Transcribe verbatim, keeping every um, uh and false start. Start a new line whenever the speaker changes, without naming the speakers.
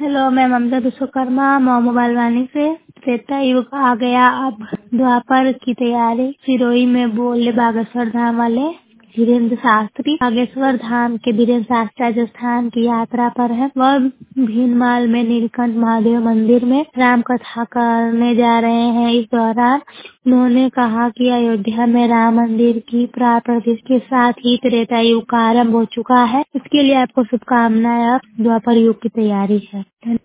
Hello, मैं ममता विश्वकर्मा मौ mobile वाणी से। त्रेता युग आ गया, अब द्वापर की तैयारी। सिरोही में बोले बागेश्वर धाम वाले धीरेन्द्र शास्त्री। बागेश्वर धाम के धीरेन्द्र शास्त्री राजस्थान की यात्रा पर है। वह भीनमाल में नीलकंठ महादेव मंदिर में राम कथा करने जा रहे हैं। इस दौरान उन्होंने कहा कि अयोध्या में राम मंदिर की प्राण प्रतिष्ठा के साथ ही त्रेता युग का आरंभ हो चुका है। इसके लिए आपको शुभकामनाएं। अब द्वापर युग की तैयारी है।